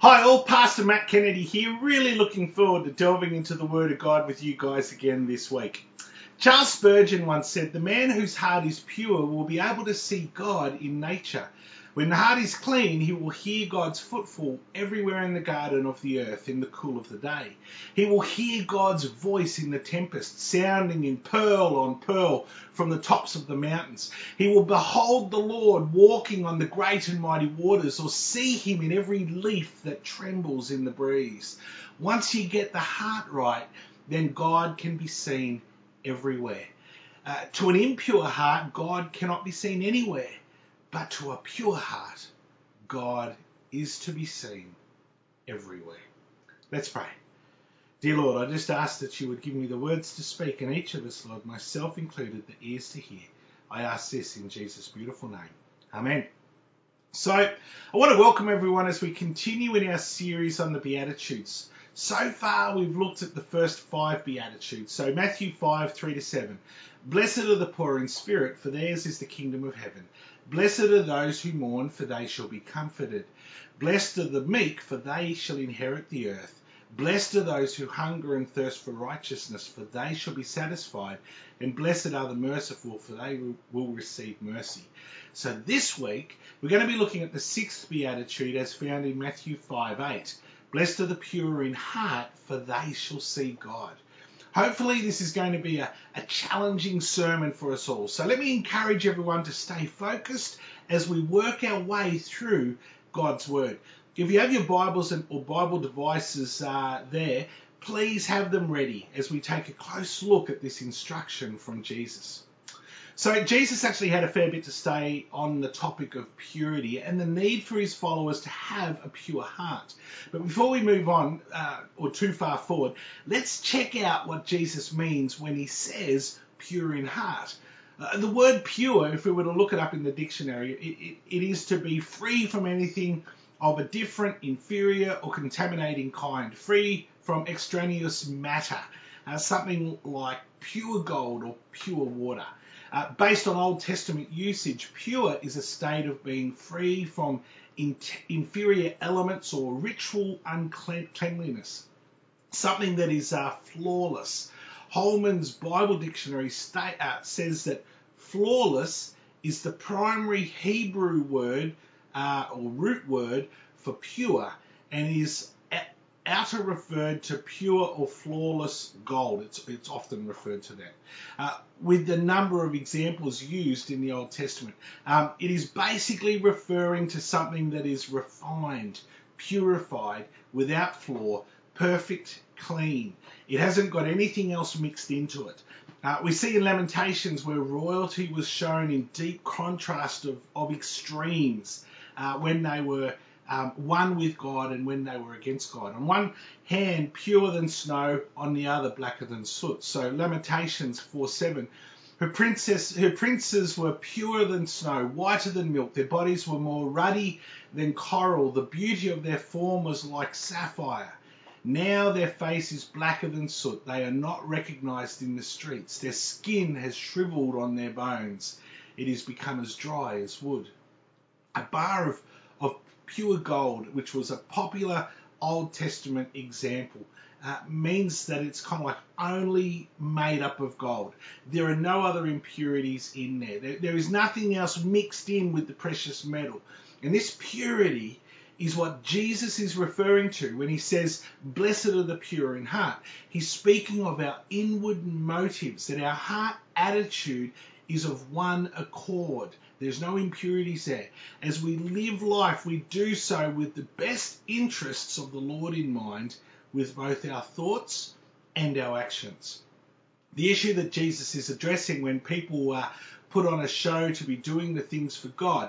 Hi all, Pastor Matt Kennedy here, really looking forward to delving into the Word of God with you guys again this week. Charles Spurgeon once said, "The man whose heart is pure will be able to see God in nature. When the heart is clean, he will hear God's footfall everywhere in the garden of the earth in the cool of the day. He will hear God's voice in the tempest, sounding in pearl on pearl from the tops of the mountains. He will behold the Lord walking on the great and mighty waters, or see him in every leaf that trembles in the breeze. Once you get the heart right, then God can be seen everywhere. To an impure heart, God cannot be seen anywhere. But to a pure heart, God is to be seen everywhere." Let's pray. Dear Lord, I just ask that you would give me the words to speak, and each of us, Lord, myself included, the ears to hear. I ask this in Jesus' beautiful name. Amen. So, I want to welcome everyone as we continue in our series on the Beatitudes. So far, we've looked at the first 5 Beatitudes. So, Matthew 5, 3-7. "Blessed are the poor in spirit, for theirs is the kingdom of heaven. Blessed are those who mourn, for they shall be comforted. Blessed are the meek, for they shall inherit the earth. Blessed are those who hunger and thirst for righteousness, for they shall be satisfied. And blessed are the merciful, for they will receive mercy." So this week, we're going to be looking at the 6th Beatitude as found in Matthew 5:8. "Blessed are the pure in heart, for they shall see God." Hopefully this is going to be a challenging sermon for us all. So let me encourage everyone to stay focused as we work our way through God's Word. If you have your Bibles or Bible devices there, please have them ready as we take a close look at this instruction from Jesus. So Jesus actually had a fair bit to say on the topic of purity and the need for his followers to have a pure heart. But before we move on or too far forward, let's check out what Jesus means when he says pure in heart. The word pure, if we were to look it up in the dictionary, it is to be free from anything of a different, inferior or contaminating kind, free from extraneous matter, something like pure gold or pure water. Based on Old Testament usage, pure is a state of being free from inferior elements or ritual uncleanliness, something that is flawless. Holman's Bible Dictionary says that flawless is the primary Hebrew word or root word for pure, and is outer referred to pure or flawless gold. It's often referred to that. With the number of examples used in the Old Testament, it is basically referring to something that is refined, purified, without flaw, perfect, clean. It hasn't got anything else mixed into it. We see in Lamentations where royalty was shown in deep contrast of extremes when they were one with God and when they were against God. On one hand, purer than snow, on the other, blacker than soot. So Lamentations 4:7. Her princes were purer than snow, whiter than milk. Their bodies were more ruddy than coral. The beauty of their form was like sapphire. Now their face is blacker than soot. They are not recognized in the streets. Their skin has shriveled on their bones. It has become as dry as wood. A bar of pure gold, which was a popular Old Testament example, means that it's kind of like only made up of gold. There are no other impurities in there. There is nothing else mixed in with the precious metal. And this purity is what Jesus is referring to when he says, "Blessed are the pure in heart." He's speaking of our inward motives, that our heart attitude is of one accord. There's no impurities there. As we live life, we do so with the best interests of the Lord in mind, with both our thoughts and our actions. The issue that Jesus is addressing when people put on a show to be doing the things for God,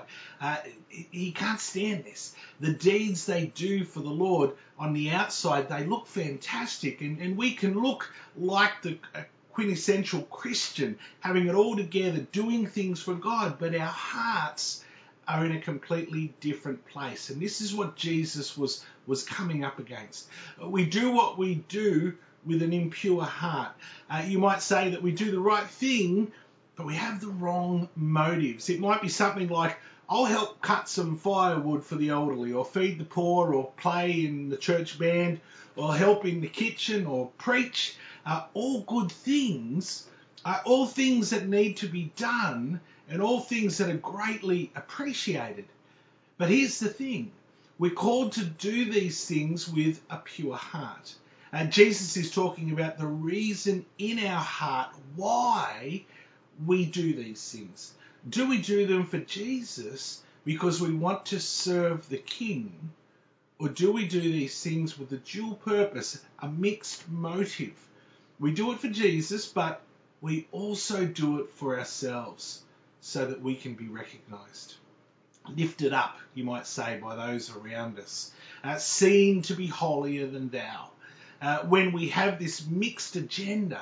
he can't stand this. The deeds they do for the Lord on the outside, they look fantastic, and we can look like the quintessential Christian, having it all together, doing things for God, but our hearts are in a completely different place. And this is what Jesus was coming up against. We do what we do with an impure heart. You might say that we do the right thing, but we have the wrong motives. It might be something like, I'll help cut some firewood for the elderly, or feed the poor, or play in the church band, or help in the kitchen, or preach. All good things, all things that need to be done, and all things that are greatly appreciated. But here's the thing. We're called to do these things with a pure heart. Jesus is talking about the reason in our heart why we do these things. Do we do them for Jesus because we want to serve the King? Or do we do these things with a dual purpose, a mixed motive? We do it for Jesus, but we also do it for ourselves so that we can be recognized. Lifted up, you might say, by those around us. Seen to be holier than thou. When we have this mixed agenda,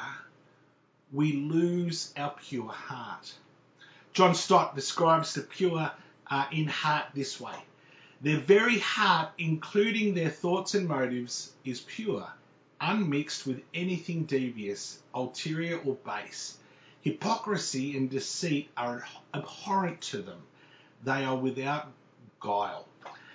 we lose our pure heart. John Stott describes the pure in heart this way. Their very heart, including their thoughts and motives, is pure, unmixed with anything devious, ulterior or base. Hypocrisy and deceit are abhorrent to them. They are without guile.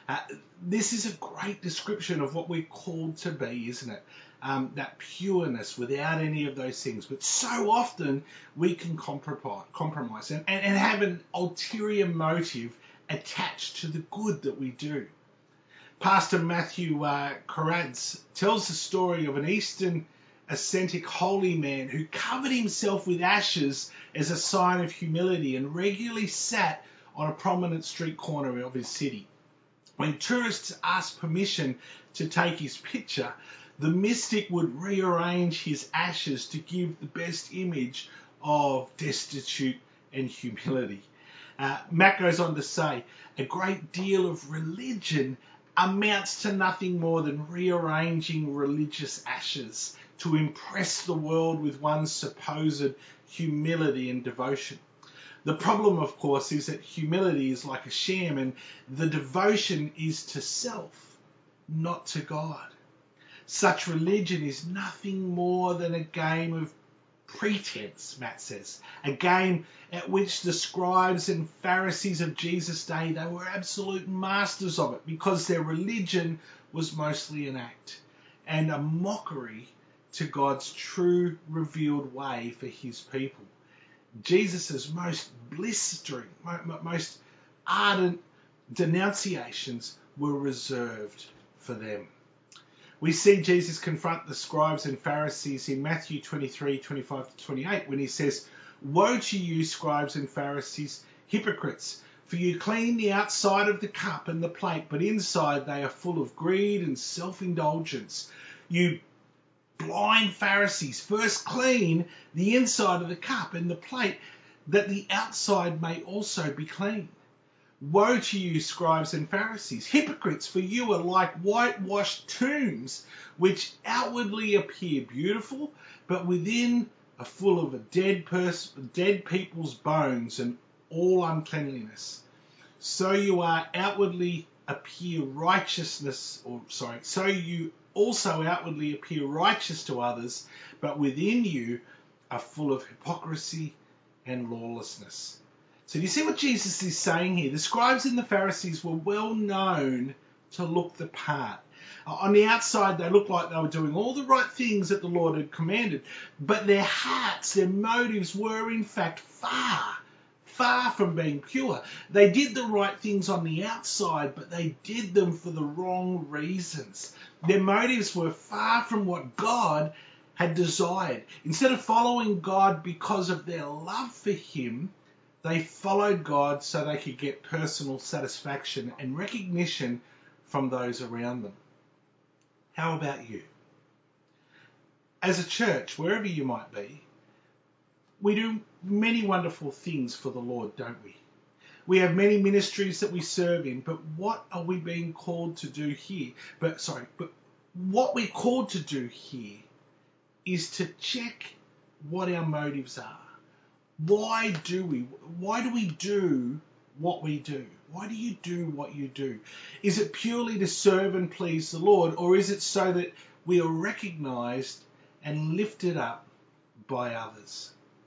This is a great description of what we're called to be, isn't it? That pureness without any of those things. But so often we can compromise and have an ulterior motive attached to the good that we do. Pastor Matthew Karadz tells the story of an Eastern ascetic holy man who covered himself with ashes as a sign of humility and regularly sat on a prominent street corner of his city. When tourists asked permission to take his picture, the mystic would rearrange his ashes to give the best image of destitute and humility. Matt goes on to say, a great deal of religion amounts to nothing more than rearranging religious ashes to impress the world with one's supposed humility and devotion. The problem, of course, is that humility is like a sham, and the devotion is to self, not to God. Such religion is nothing more than a game of pretense, Matt says. A game at which the scribes and Pharisees of Jesus' day, they were absolute masters of it because their religion was mostly an act and a mockery to God's true revealed way for his people. Jesus' most blistering, most ardent denunciations were reserved for them. We see Jesus confront the scribes and Pharisees in Matthew 23, 25 to 28 when he says, "Woe to you, scribes and Pharisees, hypocrites, for you clean the outside of the cup and the plate, but inside they are full of greed and self-indulgence. You blind Pharisees, first clean the inside of the cup and the plate, that the outside may also be clean. Woe to you, scribes and Pharisees, hypocrites, for you are like whitewashed tombs, which outwardly appear beautiful, but within are full of dead people's bones and all uncleanliness. So you also outwardly appear righteous to others, but within you are full of hypocrisy and lawlessness." So do you see what Jesus is saying here? The scribes and the Pharisees were well known to look the part. On the outside, they looked like they were doing all the right things that the Lord had commanded, but their hearts, their motives were in fact far from being pure. They did the right things on the outside, but they did them for the wrong reasons. Their motives were far from what God had desired. Instead of following God because of their love for him, they followed God so they could get personal satisfaction and recognition from those around them. How about you? As a church, wherever you might be, we do many wonderful things for the Lord, don't we? We have many ministries that we serve in, but what are we being called to do here? But what we're called to do here is to check what our motives are. Why do we do what we do? Why do you do what you do? Is it purely to serve and please the Lord, or is it so that we are recognized and lifted up by others?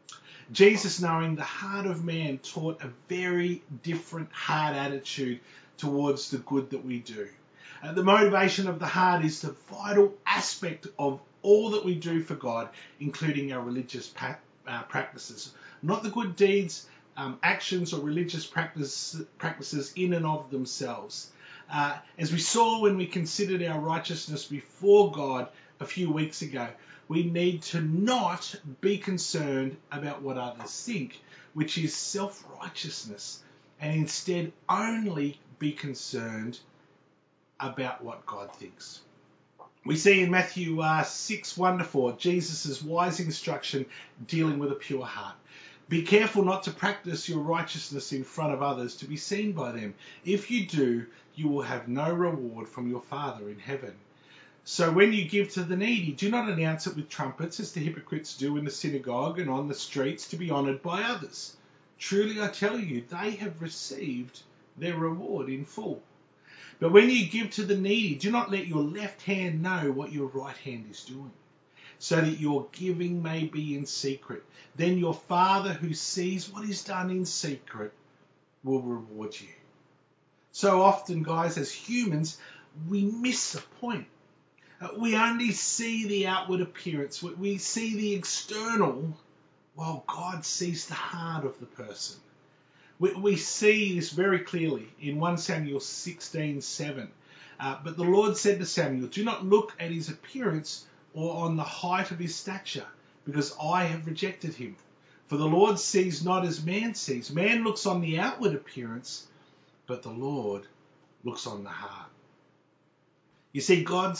Jesus, knowing the heart of man, taught a very different heart attitude towards the good that we do. The motivation of the heart is the vital aspect of all that we do for God, including our religious practices. Not the good deeds, actions or religious practices in and of themselves. As we saw when we considered our righteousness before God a few weeks ago, we need to not be concerned about what others think, which is self-righteousness, and instead only be concerned about what God thinks. We see in Matthew 6:1-4, Jesus' wise instruction dealing with a pure heart. Be careful not to practice your righteousness in front of others to be seen by them. If you do, you will have no reward from your Father in heaven. So when you give to the needy, do not announce it with trumpets as the hypocrites do in the synagogue and on the streets to be honoured by others. Truly I tell you, they have received their reward in full. But when you give to the needy, do not let your left hand know what your right hand is doing, so that your giving may be in secret. Then your Father who sees what is done in secret will reward you. So often, guys, as humans, we miss the point. We only see the outward appearance. We see the external, while God sees the heart of the person. We see this very clearly in 1 Samuel 16:7. But the Lord said to Samuel, do not look at his appearance or on the height of his stature, because I have rejected him. For the Lord sees not as man sees. Man looks on the outward appearance, but the Lord looks on the heart. You see, God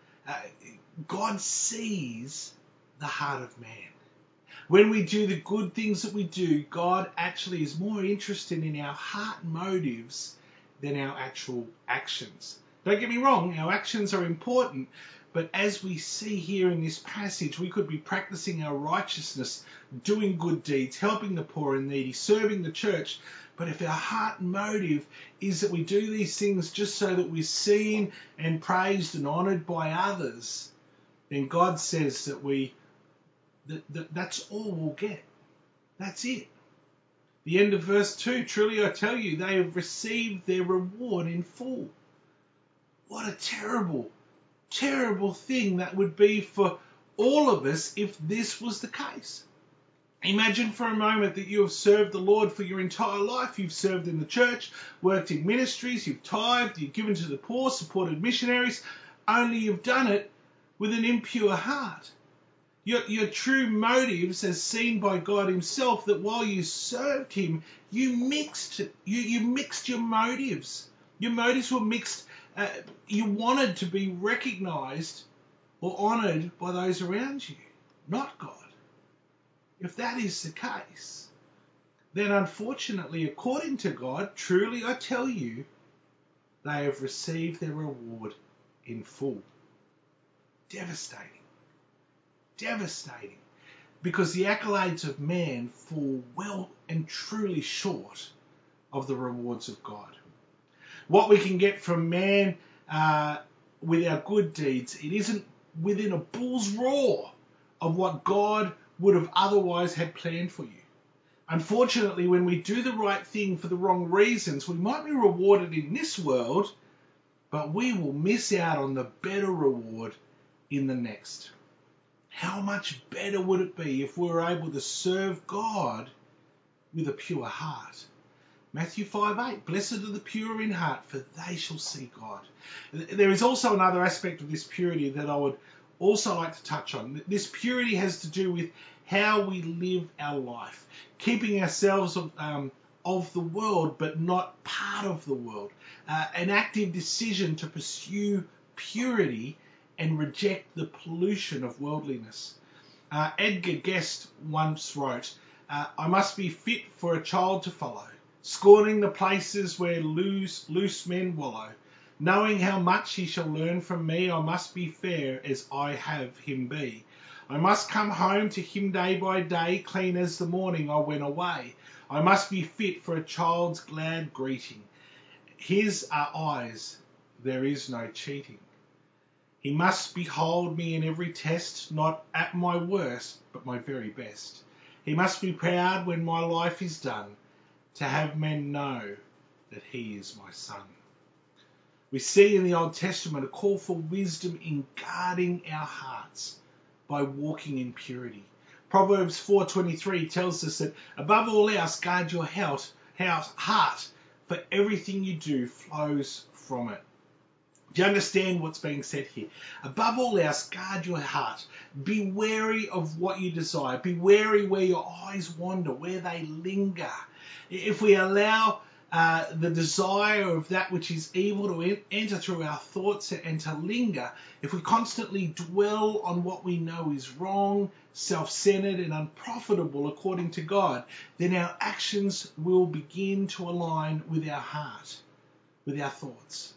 sees the heart of man. When we do the good things that we do, God actually is more interested in our heart motives than our actual actions. Don't get me wrong, our actions are important, but as we see here in this passage, we could be practicing our righteousness, doing good deeds, helping the poor and needy, serving the church. But if our heart motive is that we do these things just so that we're seen and praised and honoured by others, then God says that that's all we'll get. That's it. The end of verse 2, truly I tell you, they have received their reward in full. What a terrible, terrible thing that would be for all of us if this was the case. Imagine for a moment that you have served the Lord for your entire life. You've served in the church, worked in ministries, you've tithed, you've given to the poor, supported missionaries, only you've done it with an impure heart. Your true motives, as seen by God himself, that while you served him, you mixed your motives. Your motives were mixed. You wanted to be recognised or honoured by those around you, not God. If that is the case, then unfortunately, according to God, truly I tell you, they have received their reward in full. Devastating. Devastating. Because the accolades of man fall well and truly short of the rewards of God. What we can get from man with our good deeds, it isn't within a bull's roar of what God would have otherwise had planned for you. Unfortunately, when we do the right thing for the wrong reasons, we might be rewarded in this world, but we will miss out on the better reward in the next. How much better would it be if we were able to serve God with a pure heart? Matthew 5:8, blessed are the pure in heart, for they shall see God. There is also another aspect of this purity that I would also like to touch on. This purity has to do with how we live our life, keeping ourselves of the world, but not part of the world. An active decision to pursue purity and reject the pollution of worldliness. Edgar Guest once wrote, I must be fit for a child to follow, scorning the places where loose men wallow. Knowing how much he shall learn from me, I must be fair as I have him be. I must come home to him day by day, clean as the morning I went away. I must be fit for a child's glad greeting. His are eyes, there is no cheating. He must behold me in every test, not at my worst, but my very best. He must be proud when my life is done, to have men know that he is my son. We see in the Old Testament a call for wisdom in guarding our hearts by walking in purity. Proverbs 4:23 tells us that above all else, guard your heart, for everything you do flows from it. Do you understand what's being said here? Above all else, guard your heart. Be wary of what you desire. Be wary where your eyes wander, where they linger. If we allow the desire of that which is evil to enter through our thoughts and to linger, if we constantly dwell on what we know is wrong, self-centered and unprofitable according to God, then our actions will begin to align with our heart, with our thoughts.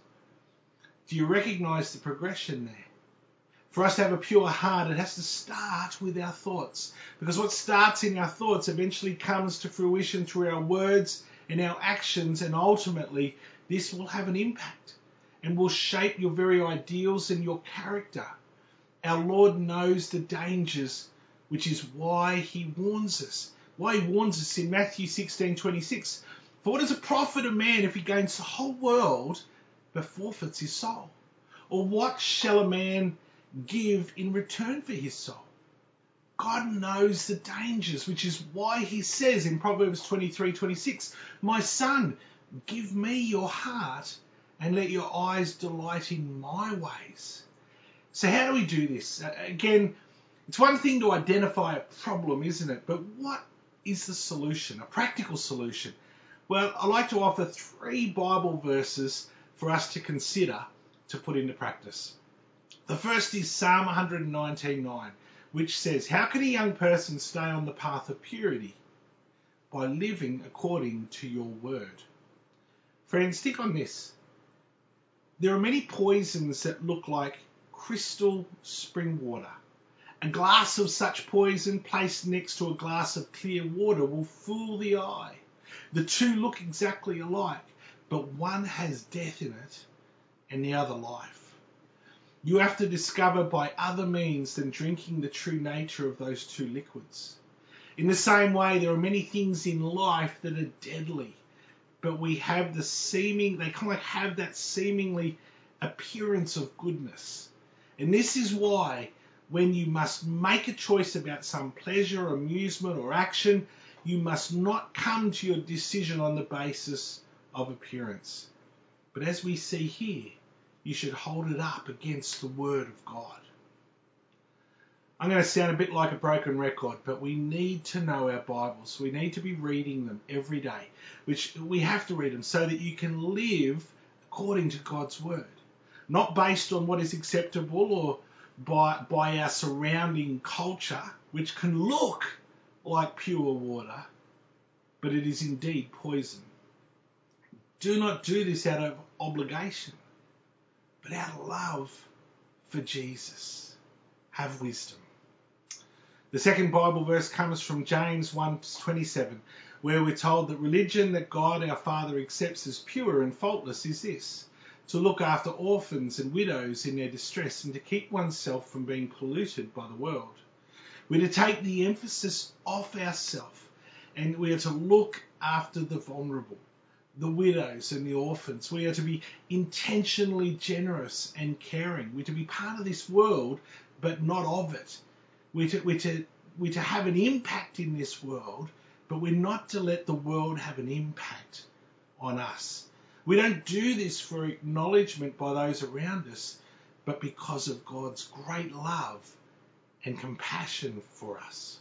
Do you recognize the progression there? For us to have a pure heart, it has to start with our thoughts. Because what starts in our thoughts eventually comes to fruition through our words and our actions, and ultimately this will have an impact and will shape your very ideals and your character. Our Lord knows the dangers, which is why he warns us. Why he warns us in Matthew 16:26. For what does it profit a man if he gains the whole world but forfeits his soul? Or what shall a man give in return for his soul? God knows the dangers, which is why he says in Proverbs 23:26, my son, give me your heart and let your eyes delight in my ways. So how do we do this? Again, it's one thing to identify a problem, isn't it? But what is the solution, a practical solution? Well, I like to offer 3 Bible verses for us to consider to put into practice. The first is Psalm 119:9, which says, how can a young person stay on the path of purity? By living according to your word. Friends, stick on this. There are many poisons that look like crystal spring water. A glass of such poison placed next to a glass of clear water will fool the eye. The two look exactly alike, but one has death in it and the other life. You have to discover by other means than drinking the true nature of those two liquids. In the same way, there are many things in life that are deadly, but they kind of have that seemingly appearance of goodness. And this is why when you must make a choice about some pleasure, amusement or action, you must not come to your decision on the basis of appearance. But as we see here, you should hold it up against the Word of God. I'm going to sound a bit like a broken record, but we need to know our Bibles. We need to be reading them every day, which we have to read them so that you can live according to God's Word. Not based on what is acceptable or by our surrounding culture, which can look like pure water, but it is indeed poison. Do not do this out of obligation, but out of love for Jesus. Have wisdom. The second Bible verse comes from James 1:27, where we're told that religion that God our Father accepts as pure and faultless is this: to look after orphans and widows in their distress and to keep oneself from being polluted by the world. We're to take the emphasis off ourselves and we are to look after the vulnerable, the widows and the orphans. We are to be intentionally generous and caring. We're to be part of this world, but not of it. We're to have an impact in this world, but we're not to let the world have an impact on us. We don't do this for acknowledgement by those around us, but because of God's great love and compassion for us.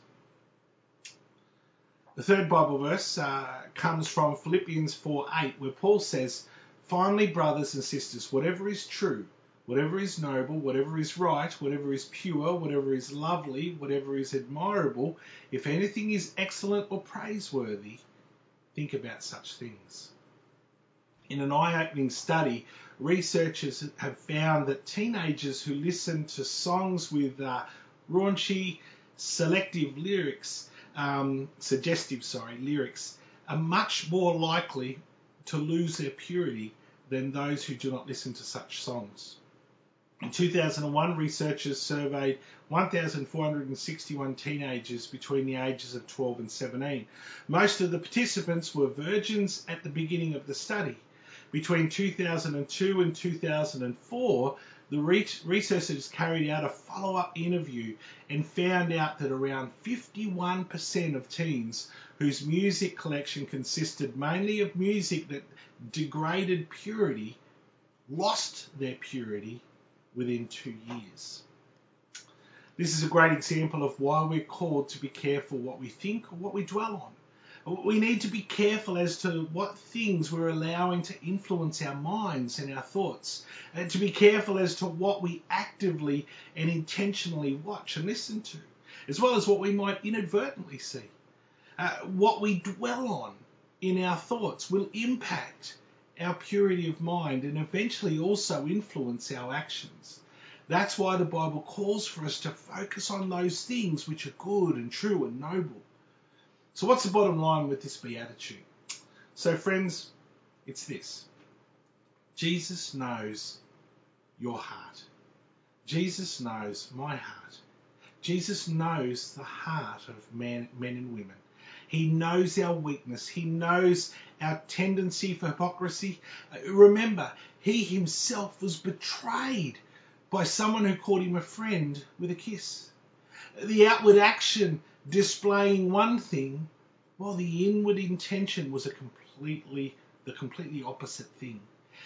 The third Bible verse comes from Philippians 4:8, where Paul says, finally, brothers and sisters, whatever is true, whatever is noble, whatever is right, whatever is pure, whatever is lovely, whatever is admirable, if anything is excellent or praiseworthy, think about such things. In an eye-opening study, researchers have found that teenagers who listen to songs with raunchy, suggestive lyrics are much more likely to lose their purity than those who do not listen to such songs. In 2001, researchers surveyed 1,461 teenagers between the ages of 12 and 17. Most of the participants were virgins at the beginning of the study. Between 2002 and 2004, the researchers carried out a follow-up interview and found out that around 51% of teens whose music collection consisted mainly of music that degraded purity lost their purity within 2 years. This is a great example of why we're called to be careful what we think or what we dwell on. We need to be careful as to what things we're allowing to influence our minds and our thoughts, and to be careful as to what we actively and intentionally watch and listen to, as well as what we might inadvertently see. What we dwell on in our thoughts will impact our purity of mind and eventually also influence our actions. That's why the Bible calls for us to focus on those things which are good and true and noble. So what's the bottom line with this beatitude? So friends, it's this. Jesus knows your heart. Jesus knows my heart. Jesus knows the heart of men and women. He knows our weakness. He knows our tendency for hypocrisy. Remember, he himself was betrayed by someone who called him a friend with a kiss. The outward action displaying one thing, while the inward intention was the completely opposite thing.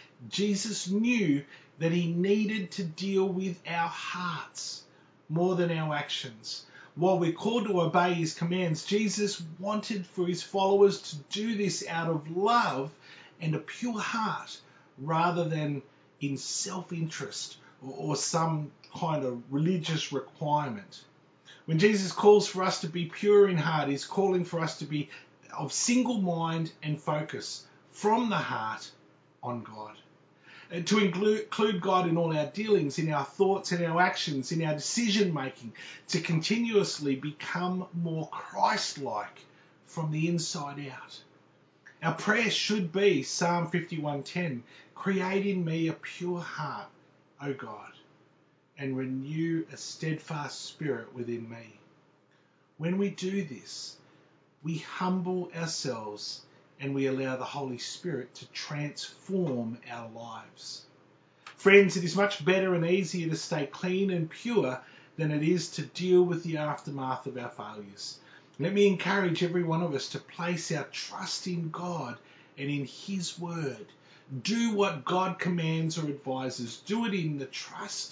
Jesus knew that he needed to deal with our hearts more than our actions. While we're called to obey his commands, Jesus wanted for his followers to do this out of love and a pure heart, rather than in self-interest or some kind of religious requirement. When Jesus calls for us to be pure in heart, he's calling for us to be of single mind and focus from the heart on God. And to include God in all our dealings, in our thoughts and our actions, in our decision making, to continuously become more Christ-like from the inside out. Our prayer should be Psalm 51:10, create in me a pure heart, O God, and renew a steadfast spirit within me. When we do this, we humble ourselves and we allow the Holy Spirit to transform our lives. Friends, it is much better and easier to stay clean and pure than it is to deal with the aftermath of our failures. Let me encourage every one of us to place our trust in God and in his word. Do what God commands or advises. Do it in the trust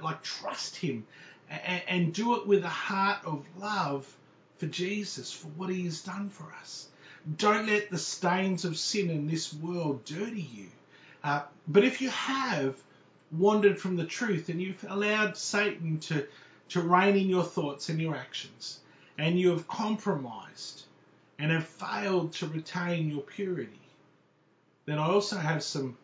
him, and do it with a heart of love for Jesus, for what he has done for us. Don't let the stains of sin in this world dirty you. But if you have wandered from the truth and you've allowed Satan to reign in your thoughts and your actions, and you have compromised and have failed to retain your purity, then I also have some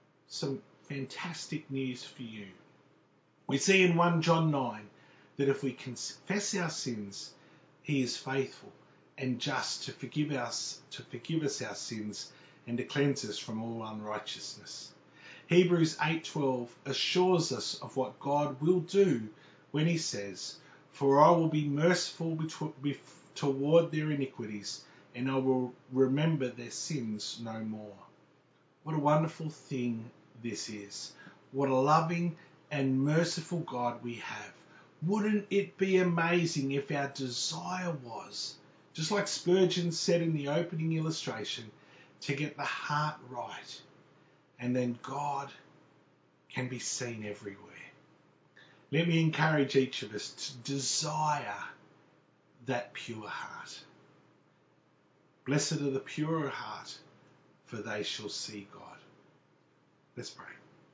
fantastic news for you. We see in 1 John 9 that if we confess our sins, he is faithful and just to forgive us our sins and to cleanse us from all unrighteousness. Hebrews 8:12 assures us of what God will do when he says, for I will be merciful toward their iniquities, and I will remember their sins no more. What a wonderful thing this is. What a loving and merciful God we have. Wouldn't it be amazing if our desire was, just like Spurgeon said in the opening illustration, to get the heart right, and then God can be seen everywhere. Let me encourage each of us to desire that pure heart. Blessed are the pure heart, for they shall see God. Let's pray.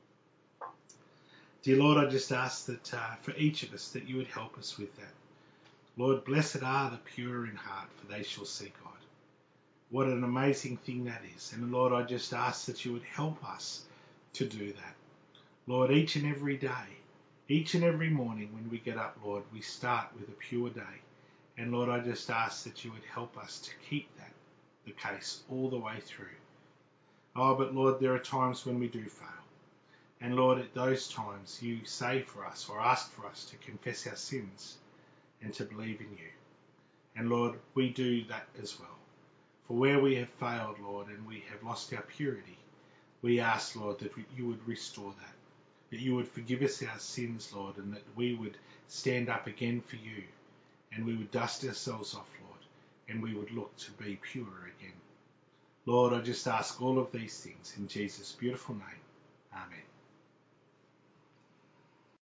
Dear Lord, I just ask that for each of us that you would help us with that. Lord, blessed are the pure in heart, for they shall see God. What an amazing thing that is. And Lord, I just ask that you would help us to do that. Lord, each and every day, each and every morning when we get up, Lord, we start with a pure day. And Lord, I just ask that you would help us to keep that the case all the way through. Oh, but Lord, there are times when we do fail. And Lord, at those times you say for us or ask for us to confess our sins and to believe in you. And Lord, we do that as well. For where we have failed, Lord, and we have lost our purity, we ask, Lord, that you would restore that you would forgive us our sins, Lord, and that we would stand up again for you, and we would dust ourselves off, Lord, and we would look to be pure again. Lord, I just ask all of these things in Jesus' beautiful name. Amen.